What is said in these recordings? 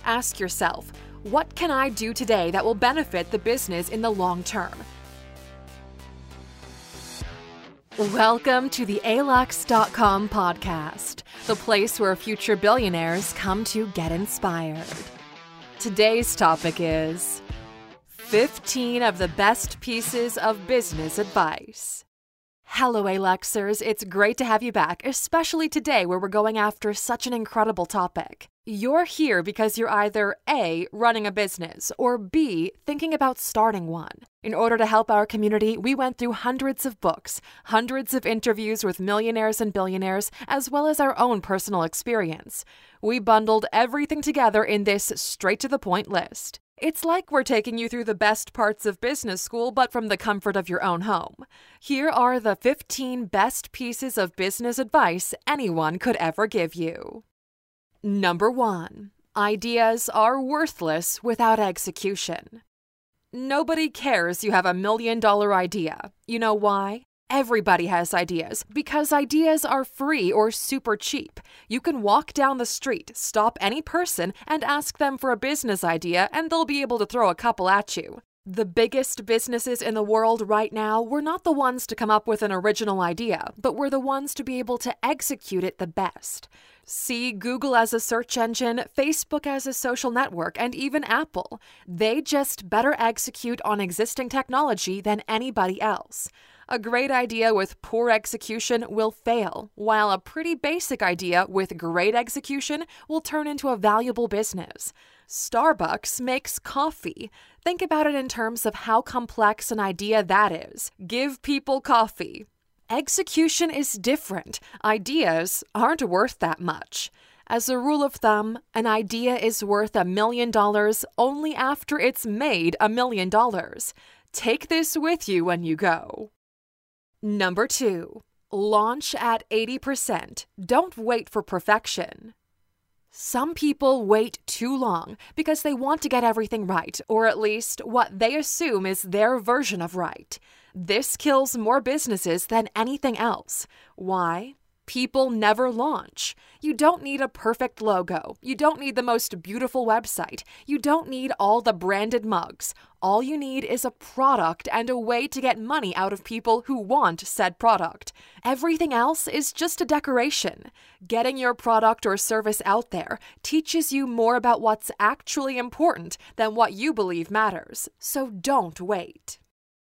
Ask yourself, what can I do today that will benefit the business in the long term? Welcome to the alux.com podcast, the place where future billionaires come to get inspired. Today's topic is 15 of the best pieces of business advice. Hello, Aluxers. It's great to have you back, especially today where we're going after such an incredible topic. You're here because you're either A, running a business, or B, thinking about starting one. In order to help our community, we went through hundreds of books, hundreds of interviews with millionaires and billionaires, as well as our own personal experience. We bundled everything together in this straight-to-the-point list. It's like we're taking you through the best parts of business school, but from the comfort of your own home. Here are the 15 best pieces of business advice anyone could ever give you. Number 1. Ideas are worthless without execution. Nobody cares you have $1 million idea. You know why? Everybody has ideas because ideas are free or super cheap. You can walk down the street, stop any person, and ask them for a business idea, and they'll be able to throw a couple at you. The biggest businesses in the world right now were not the ones to come up with an original idea, but were the ones to be able to execute it the best. See Google as a search engine, Facebook as a social network, and even Apple. They just better execute on existing technology than anybody else. A great idea with poor execution will fail, while a pretty basic idea with great execution will turn into a valuable business. Starbucks makes coffee. Think about it in terms of how complex an idea that is. Give people coffee. Execution is different. Ideas aren't worth that much. As a rule of thumb, an idea is worth $1 million only after it's made $1 million. Take this with you when you go. Number 2. Launch at 80%. Don't wait for perfection. Some people wait too long because they want to get everything right, or at least what they assume is their version of right. This kills more businesses than anything else. Why? People never launch. You don't need a perfect logo. You don't need the most beautiful website. You don't need all the branded mugs. All you need is a product and a way to get money out of people who want said product. Everything else is just a decoration. Getting your product or service out there teaches you more about what's actually important than what you believe matters. So don't wait.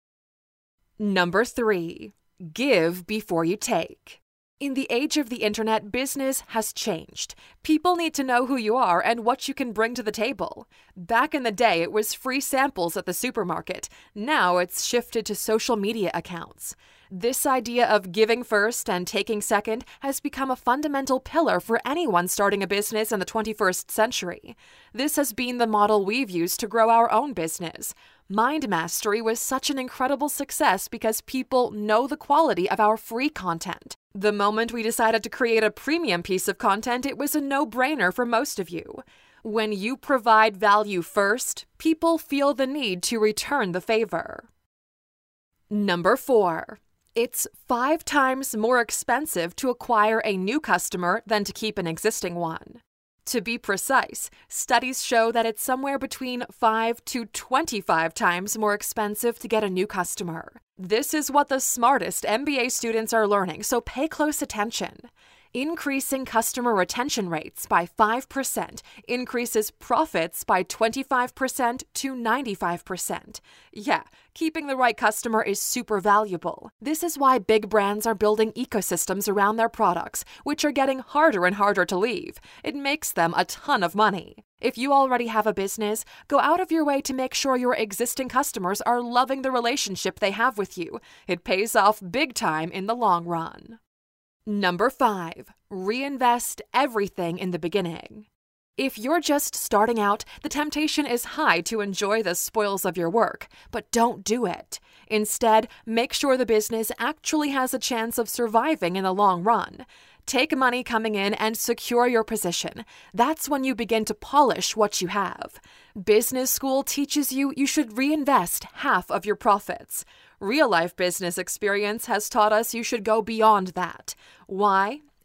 Number 3. Give before you take. In the age of the internet, business has changed. People need to know who you are and what you can bring to the table. Back in the day, it was free samples at the supermarket. Now it's shifted to social media accounts. This idea of giving first and taking second has become a fundamental pillar for anyone starting a business in the 21st century. This has been the model we've used to grow our own business. Mind Mastery was such an incredible success because people know the quality of our free content. The moment we decided to create a premium piece of content, it was a no-brainer for most of you. When you provide value first, people feel the need to return the favor. Number 4. It's 5 times more expensive to acquire a new customer than to keep an existing one. To be precise, studies show that it's somewhere between 5 to 25 times more expensive to get a new customer. This is what the smartest MBA students are learning, so pay close attention. Increasing customer retention rates by 5% increases profits by 25% to 95%. Yeah, keeping the right customer is super valuable. This is why big brands are building ecosystems around their products, which are getting harder and harder to leave. It makes them a ton of money. If you already have a business, go out of your way to make sure your existing customers are loving the relationship they have with you. It pays off big time in the long run. Number 5. Reinvest everything in the beginning. If you're just starting out, the temptation is high to enjoy the spoils of your work, but don't do it. Instead, make sure the business actually has a chance of surviving in the long run. Take money coming in and secure your position. That's when you begin to polish what you have. Business school teaches you should reinvest half of your profits. Real-life business experience has taught us you should go beyond that. Why?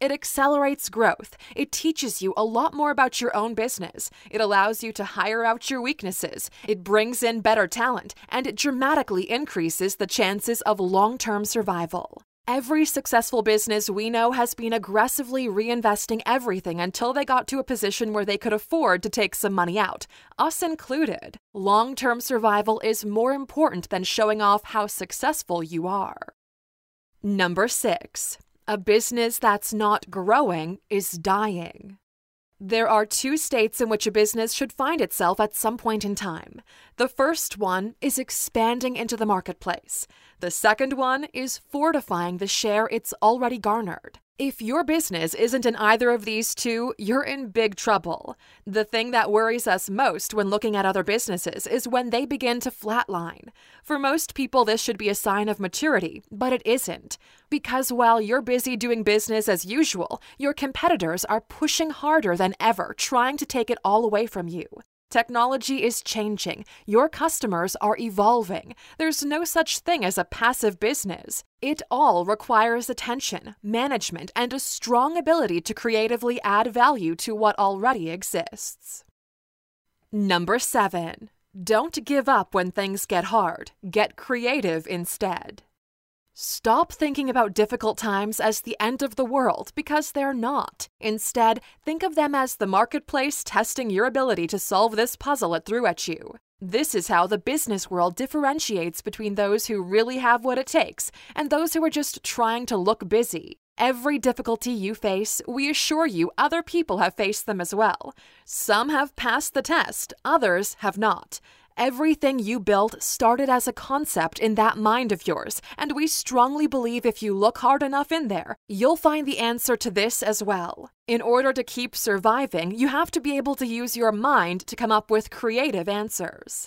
It accelerates growth. It teaches you a lot more about your own business. It allows you to hire out your weaknesses. It brings in better talent, and it dramatically increases the chances of long-term survival. Every successful business we know has been aggressively reinvesting everything until they got to a position where they could afford to take some money out, us included. Long-term survival is more important than showing off how successful you are. Number 6. A business that's not growing is dying. There are 2 states in which a business should find itself at some point in time. The first one is expanding into the marketplace. The second one is fortifying the share it's already garnered. If your business isn't in either of these 2, you're in big trouble. The thing that worries us most when looking at other businesses is when they begin to flatline. For most people, this should be a sign of maturity, but it isn't. Because while you're busy doing business as usual, your competitors are pushing harder than ever, trying to take it all away from you. Technology is changing. Your customers are evolving. There's no such thing as a passive business. It all requires attention, management, and a strong ability to creatively add value to what already exists. Number 7. Don't give up when things get hard. Get creative instead. Stop thinking about difficult times as the end of the world, because they're not. Instead, think of them as the marketplace testing your ability to solve this puzzle it threw at you. This is how the business world differentiates between those who really have what it takes and those who are just trying to look busy. Every difficulty you face, we assure you other people have faced them as well. Some have passed the test, others have not. Everything you built started as a concept in that mind of yours, and we strongly believe if you look hard enough in there, you'll find the answer to this as well. In order to keep surviving, you have to be able to use your mind to come up with creative answers.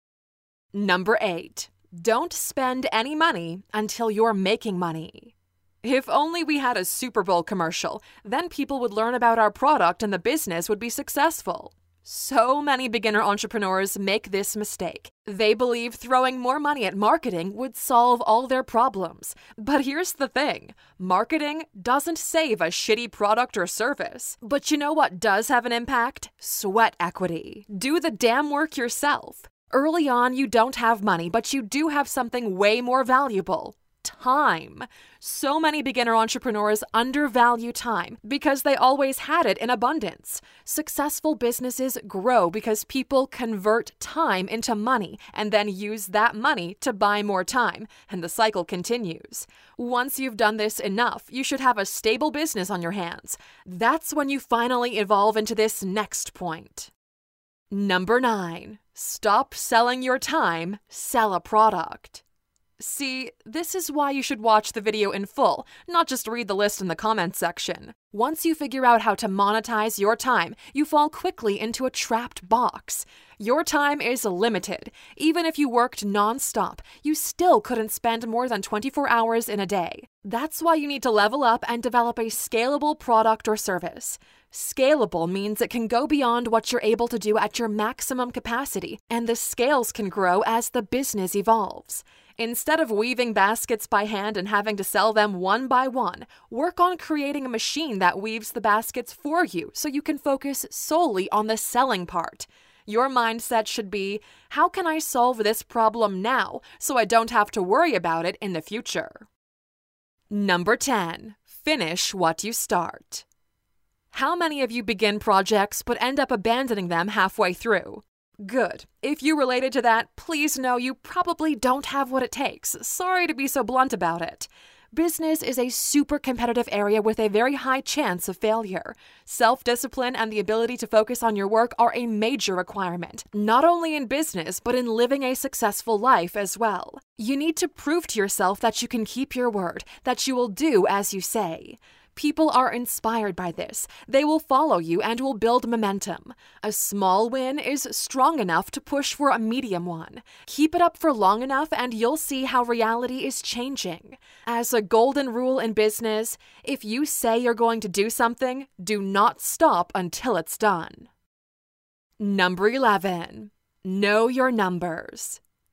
Number 8. Don't spend any money until you're making money. If only we had a Super Bowl commercial, then people would learn about our product and the business would be successful. So many beginner entrepreneurs make this mistake. They believe throwing more money at marketing would solve all their problems. But here's the thing. Marketing doesn't save a shitty product or service. But you know what does have an impact? Sweat equity. Do the damn work yourself. Early on, you don't have money, but you do have something way more valuable. Time. So many beginner entrepreneurs undervalue time because they always had it in abundance. Successful businesses grow because people convert time into money and then use that money to buy more time, and the cycle continues. Once you've done this enough, you should have a stable business on your hands. That's when you finally evolve into this next point. Number 9. Stop selling your time, sell a product. See, this is why you should watch the video in full, not just read the list in the comments section. Once you figure out how to monetize your time, you fall quickly into a trapped box. Your time is limited. Even if you worked non-stop, you still couldn't spend more than 24 hours in a day. That's why you need to level up and develop a scalable product or service. Scalable means it can go beyond what you're able to do at your maximum capacity, and the scales can grow as the business evolves. Instead of weaving baskets by hand and having to sell them one by one, work on creating a machine that weaves the baskets for you so you can focus solely on the selling part. Your mindset should be, how can I solve this problem now so I don't have to worry about it in the future? Number 10. Finish what you start. How many of you begin projects but end up abandoning them halfway through? Good. If you related to that, please know you probably don't have what it takes. Sorry to be so blunt about it. Business is a super competitive area with a very high chance of failure. Self-discipline and the ability to focus on your work are a major requirement, not only in business, but in living a successful life as well. You need to prove to yourself that you can keep your word, that you will do as you say. People are inspired by this. They will follow you and will build momentum. A small win is strong enough to push for a medium one. Keep it up for long enough and you'll see how reality is changing. As a golden rule in business, if you say you're going to do something, do not stop until it's done. Number 11. Know your numbers.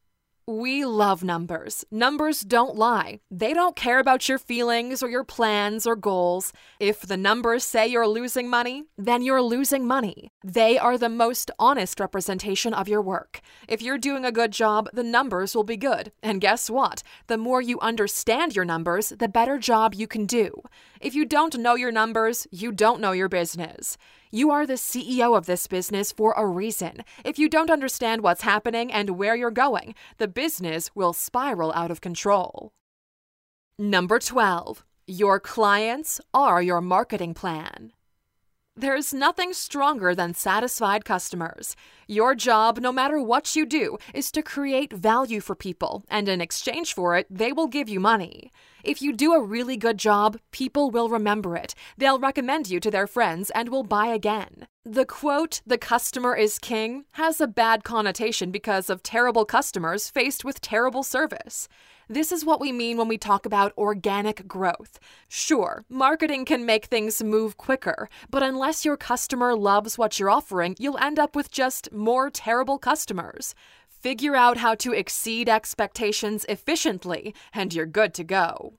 We love numbers. Numbers don't lie. They don't care about your feelings or your plans or goals. If the numbers say you're losing money, then you're losing money. They are the most honest representation of your work. If you're doing a good job, the numbers will be good. And guess what? The more you understand your numbers, the better job you can do. If you don't know your numbers, you don't know your business. You are the CEO of this business for a reason. If you don't understand what's happening and where you're going, the business will spiral out of control. Number 12. Your clients are your marketing plan. There's nothing stronger than satisfied customers. Your job, no matter what you do, is to create value for people, and in exchange for it, they will give you money. If you do a really good job, people will remember it. They'll recommend you to their friends and will buy again. The quote, "the customer is king," has a bad connotation because of terrible customers faced with terrible service. This is what we mean when we talk about organic growth. Sure, marketing can make things move quicker, but unless your customer loves what you're offering, you'll end up with just more terrible customers. Figure out how to exceed expectations efficiently, and you're good to go.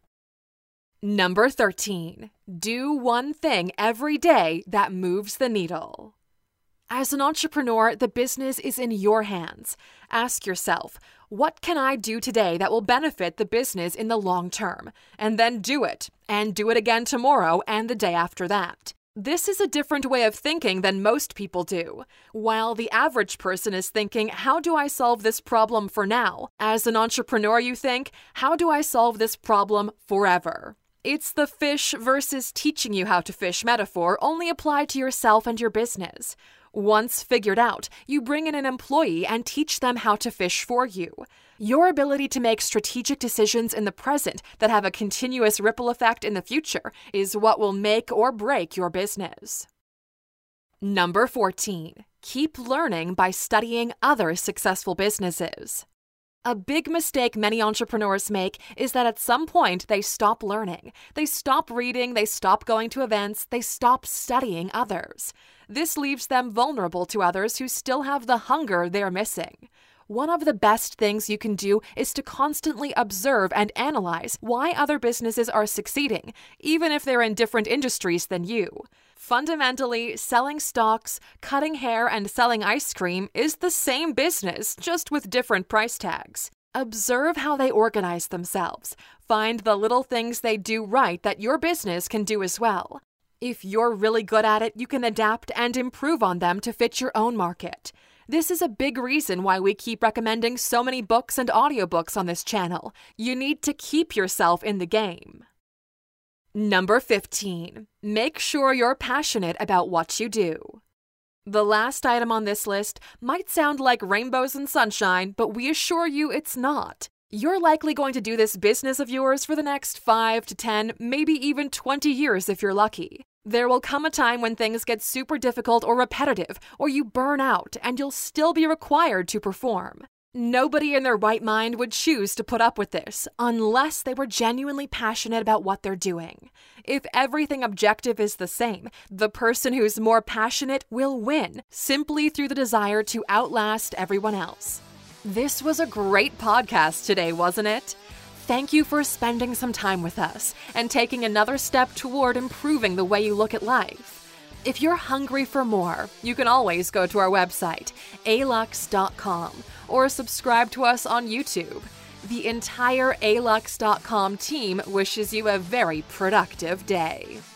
Number 13. Do one thing every day that moves the needle. As an entrepreneur, the business is in your hands. Ask yourself, what can I do today that will benefit the business in the long term? And then do it, and do it again tomorrow and the day after that. This is a different way of thinking than most people do. While the average person is thinking, how do I solve this problem for now? As an entrepreneur, you think, how do I solve this problem forever? It's the fish versus teaching you how to fish metaphor only applied to yourself and your business. Once figured out, you bring in an employee and teach them how to fish for you. Your ability to make strategic decisions in the present that have a continuous ripple effect in the future is what will make or break your business. Number 14. Keep learning by studying other successful businesses. A big mistake many entrepreneurs make is that at some point they stop learning. They stop reading, they stop going to events, they stop studying others. This leaves them vulnerable to others who still have the hunger they're missing. One of the best things you can do is to constantly observe and analyze why other businesses are succeeding, even if they're in different industries than you. Fundamentally, selling stocks, cutting hair, and selling ice cream is the same business, just with different price tags. Observe how they organize themselves. Find the little things they do right that your business can do as well. If you're really good at it, you can adapt and improve on them to fit your own market. This is a big reason why we keep recommending so many books and audiobooks on this channel. You need to keep yourself in the game. Number 15. Make sure you're passionate about what you do. The last item on this list might sound like rainbows and sunshine, but we assure you it's not. You're likely going to do this business of yours for the next 5 to 10, maybe even 20 years if you're lucky. There will come a time when things get super difficult or repetitive, or you burn out, and you'll still be required to perform. Nobody in their right mind would choose to put up with this unless they were genuinely passionate about what they're doing. If everything objective is the same, the person who's more passionate will win, simply through the desire to outlast everyone else. This was a great podcast today, wasn't it? Thank you for spending some time with us and taking another step toward improving the way you look at life. If you're hungry for more, you can always go to our website, alux.com, or subscribe to us on YouTube. The entire alux.com team wishes you a very productive day.